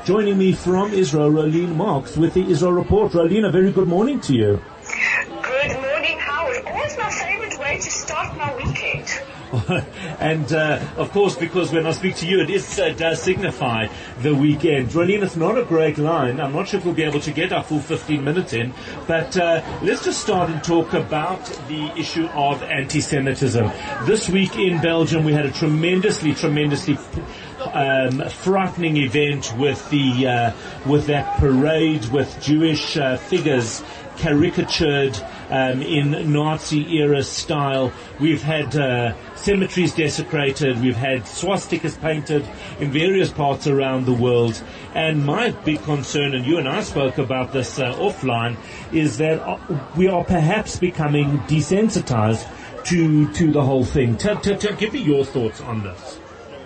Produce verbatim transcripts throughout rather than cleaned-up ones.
Joining me from Israel, Rolene Marks with the Israel Report. Rolene, a very good morning to you. Good morning, Howard. Always my favorite way to start my weekend. and uh, of course, because when I speak to you, it is, uh, does signify the weekend. Rolene, it's not a great line. I'm not sure if we'll be able to get our full fifteen minutes in, but uh, let's just start and talk about the issue of anti-Semitism. This week in Belgium, we had a tremendously, tremendously um, frightening event with the uh, with that parade with Jewish uh, figures caricatured um, in Nazi-era style. We've had uh, cemeteries desecrated. We've had swastikas painted in various parts around the world. And my big concern, and you and I spoke about this uh, offline, is that uh, we are perhaps becoming desensitized to to the whole thing. T- t- t- give me your thoughts on this.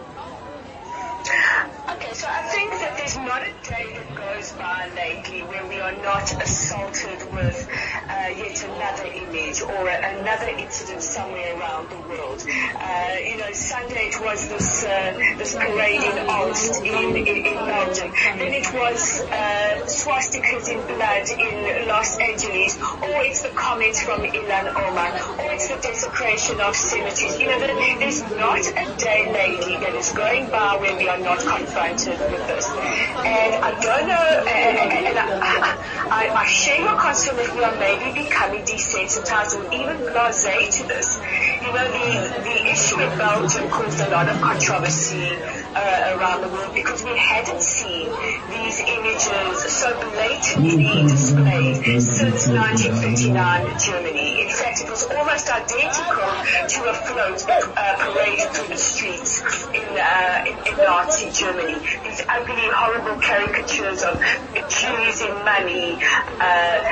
Okay, so I think that there's not a day that goes by lately where we are not assaulted with uh, yet another image or a, another incident somewhere around the world. Uh, you know, Sunday it was this uh, this parade in Aalst in, in, in Belgium. Then it was uh, swastikas in blood in Los Angeles, or it's the comments from Ilan Omar, or it's the desecration of cemeteries. You know, there's not a day lately that is going by where we are not confronted with this. And I don't know, and, and I, I, I share your concern that we are maybe becoming desensitized or even blasé to this. You know, the, the issue in Belgium caused a lot of controversy uh, around the world because we hadn't seen these images so blatantly displayed since nineteen fifty-nine Germany. In fact, it was almost identical to a float that uh, paraded through the streets in, uh, in, in Nazi Germany. These ugly, horrible caricatures of Jews in money, uh,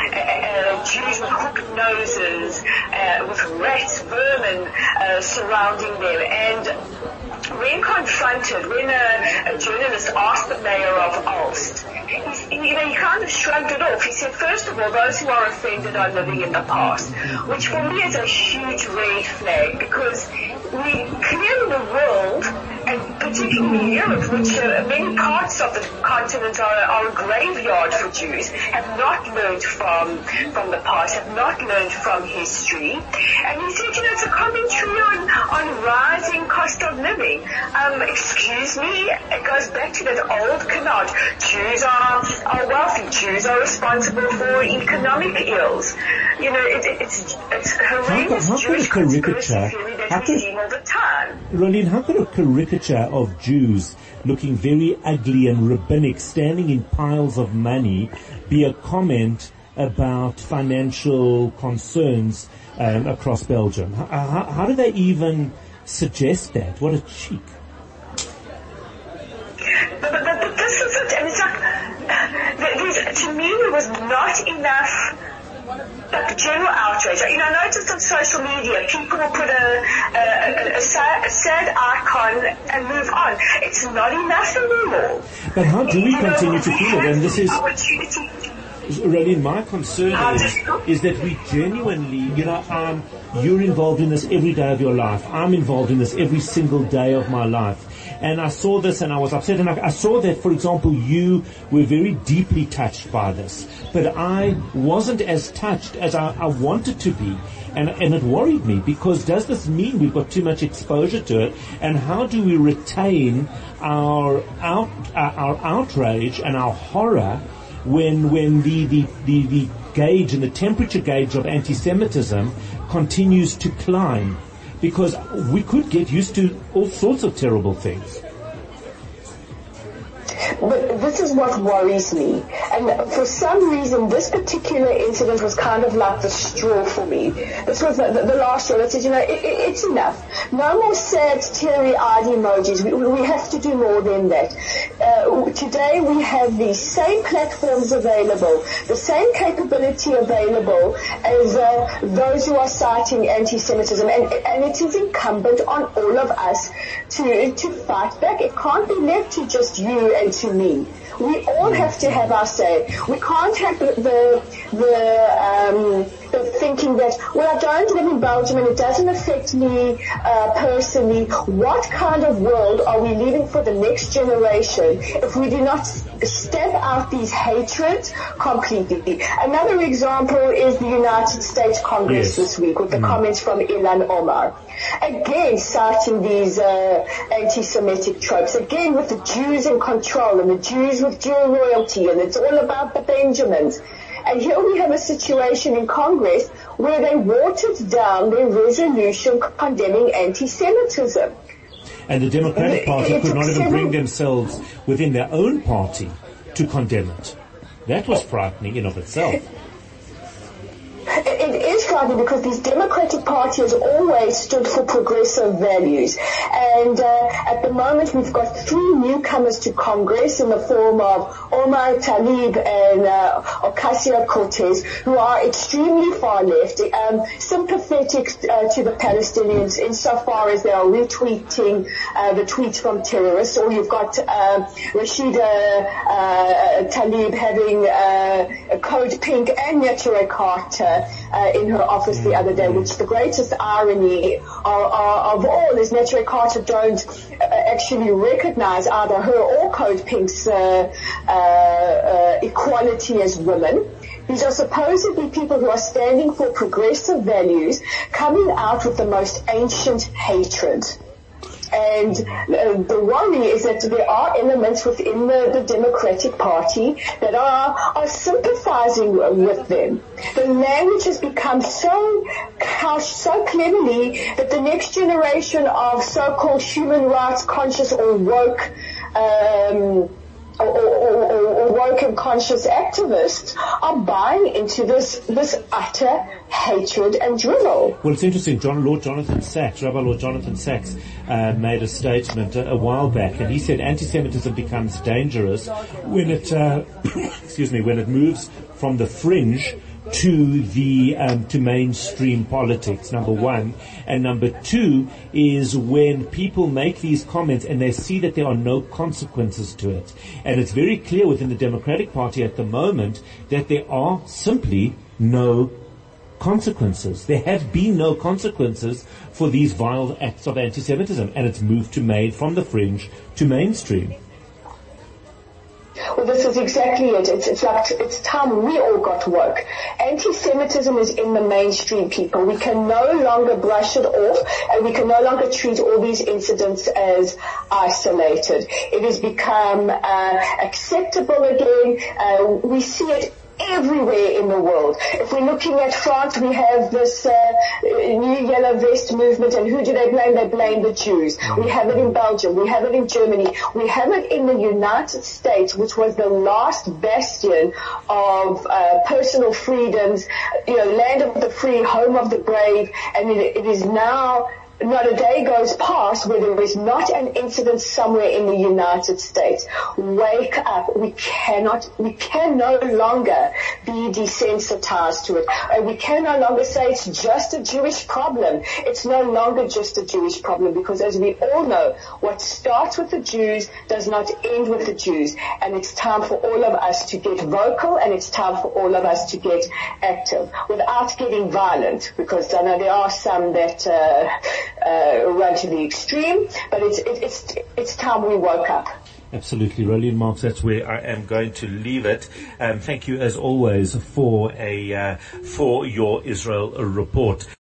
uh, Jews with hooked noses, uh, with rats, vermin uh, surrounding them. And when confronted, when a, a journalist asked the mayor of Aalst, he, you know, he kind of shrugged it off. He said, first of all, those who are offended are living in the past, which for me is a huge red flag because we clearly the world, and particularly Europe, which uh, many parts of the continent are, are a graveyard for Jews, have not learned from from the past, have not learned from history. And he said, you know, it's a commentary on, on rising cost of living. Um, excuse me, it goes back to that old canard. Jews are, are wealthy. Jews are responsible for economic ills. You know, it, it, it's, it's horrendous how, how Jewish conspiracy theory that we see all the time. Rolene, how could a caricature of Jews looking very ugly and rabbinic, standing in piles of money, be a comment about financial concerns um, across Belgium? How, how, how do they even suggest that? What a cheek. But, but, but this is it, and it's like, to me there was not enough like general outrage. You know, I noticed on social media, people will put a, a, a, a, sad, a sad icon and move on. It's not enough anymore. But how do we you continue know, to feel it? And this is... opportunity. Really, my concern is, is that we genuinely, you know, um, you're involved in this every day of your life. I'm involved in this every single day of my life. And I saw this and I was upset. And I, I saw that, for example, you were very deeply touched by this. But I wasn't as touched as I, I wanted to be. And, and it worried me because does this mean we've got too much exposure to it? And how do we retain our, out, our outrage and our horror when when the, the, the, the gauge and the temperature gauge of anti-Semitism continues to climb? Because we could get used to all sorts of terrible things. But this is what worries me. And for some reason, this particular incident was kind of like the straw for me. This was the, the, the last straw that said, you know, it, it, it's enough. No more sad, teary-eyed emojis. We, we have to do more than that. Uh, today we have the same platforms available, the same capability available as uh, those who are citing anti-Semitism. And, and it is incumbent on all of us to, to fight back. It can't be left to just you and to me. We all have to have our say. We can't have the the, the um, They're thinking that, well, I don't live in Belgium and it doesn't affect me uh, personally. What kind of world are we leaving for the next generation if we do not step out these hatreds completely? Another example is the United States Congress yes. this week with the mm. comments from Ilhan Omar. Again, citing these uh, anti-Semitic tropes. Again, with the Jews in control and the Jews with dual royalty, and it's all about the Benjamins. And here we have a situation in Congress where they watered down their resolution condemning anti-Semitism. And the Democratic Party it, could not even several... bring themselves within their own party to condemn it. That was frightening in of itself. It is frightening because this Democratic Party has always stood for progressive values. And uh, at the moment we've got three newcomers to Congress in the form of Omar Tlaib and uh, Ocasio-Cortez, who are extremely far left, um, sympathetic uh, to the Palestinians insofar as they are retweeting uh, the tweets from terrorists. Or you've got uh, Rashida uh, Tlaib having uh, a Code Pink and Neturei Carter Uh, in her office the other day, which the greatest irony of, of all is Neturei Carter don't uh, actually recognize either her or Code Pink's uh, uh, uh, equality as women. These are supposedly people who are standing for progressive values coming out with the most ancient hatred. And uh, the worry is that there are elements within the, the Democratic Party that are, are sympathizing with them. The language has become so couched so cleverly that the next generation of so-called human rights conscious or woke um, Or, or, or, or woke and conscious activists are buying into this this utter hatred and drivel. Well, it's interesting. John, Lord Jonathan Sachs, Rabbi Lord Jonathan Sachs, uh, made a statement a, a while back, and he said anti-Semitism becomes dangerous when it, uh, excuse me, when it moves from the fringe to the um, to mainstream politics, number one. And number two is when people make these comments and they see that there are no consequences to it. And it's very clear within the Democratic Party at the moment that there are simply no consequences. There have been no consequences for these vile acts of anti-Semitism, and it's moved to made from the fringe to mainstream. Well, this is exactly it. It's, it's like, it's time we all got woke. Anti-Semitism is in the mainstream, people. We can no longer brush it off, and we can no longer treat all these incidents as isolated. It has become uh, acceptable again. Uh, we see it everywhere in the world. If we're looking at France, we have this uh, new yellow vest movement, and who do they blame? They blame the Jews. We have it in Belgium. We have it in Germany. We have it in the United States, which was the last bastion of uh, personal freedoms, you know, land of the free, home of the brave, and it, it is now not a day goes past where there is not an incident somewhere in the United States. Wake up. We cannot, we can no longer be desensitized to it. And we can no longer say it's just a Jewish problem. It's no longer just a Jewish problem, because as we all know, what starts with the Jews does not end with the Jews. And it's time for all of us to get vocal, and it's time for all of us to get active without getting violent, because I know there are some that uh, Uh, run to the extreme, but it's it, it's it's time we woke up. Absolutely, Rolene Marks. That's where I am going to leave it. Um, thank you, as always, for a uh, for your Israel report.